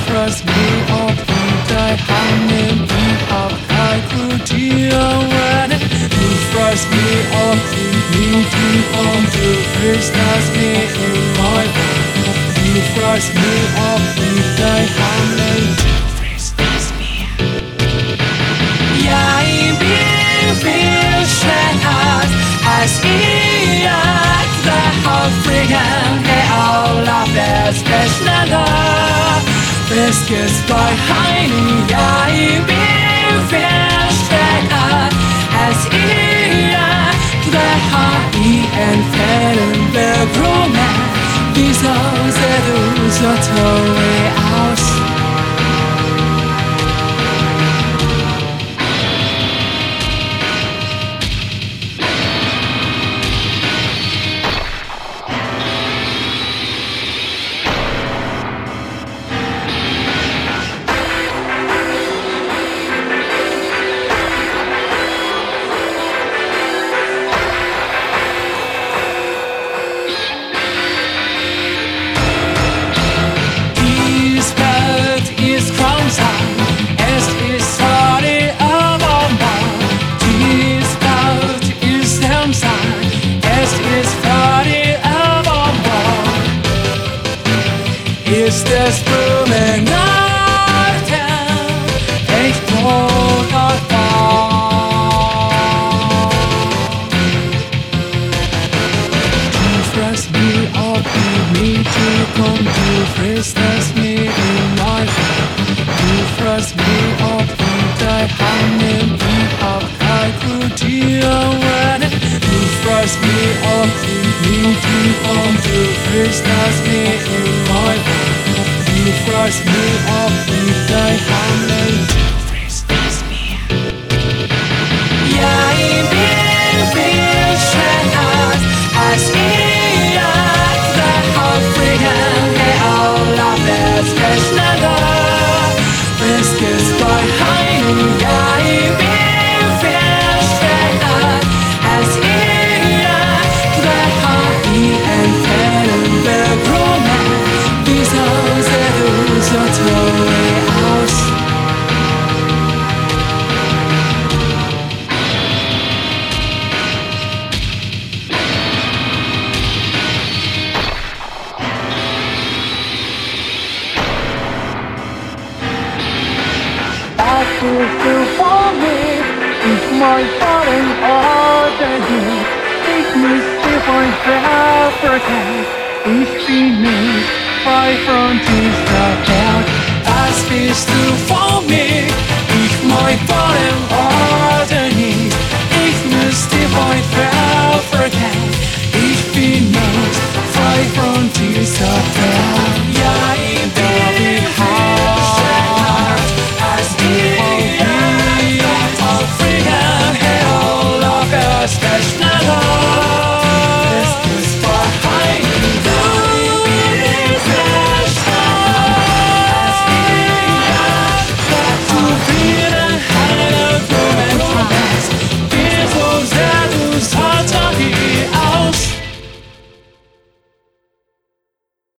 frust mir auf die Hangen, die auf Kalkutieren. Du frust mir auf die und du frisst das mir in mein Ohr. Du frust mir auf die Hangen, du frisst das mir. Ja, ich bin viel schneller als ihr. Biscuits bei Heini, ja, ich bin viel stärker als ihr. Der H.I. entfernen wir Brunnen. Wieso siehst du so traurig aus? Ist es Blumengarten echt rot und blau? Du fragst mich, ob ich mitgehe und du frisst es mir in mein Ohr. Du fragst mich, ob ich dein Hangen wie auf Kalkutieren. Du fragst mich, ob ich mitgehe und du frisst es mir in mein Ohr. Du fragst mich, ob ich dein Hangen, du frisst es mir. Ja, ich bin viel schneller als ihr. Der Hauptfrieden, der Olaf ist viel schneller. Biscuits bei Heini, ja, ich bin viel schneller als ihr. Der H.I. entfernen wir Brunnen. Wieso so traurig aus? As is still for me, it's my falling order. Ich muss dir von Afrika, ich bin nicht frei von dieser Welt. Was bist du von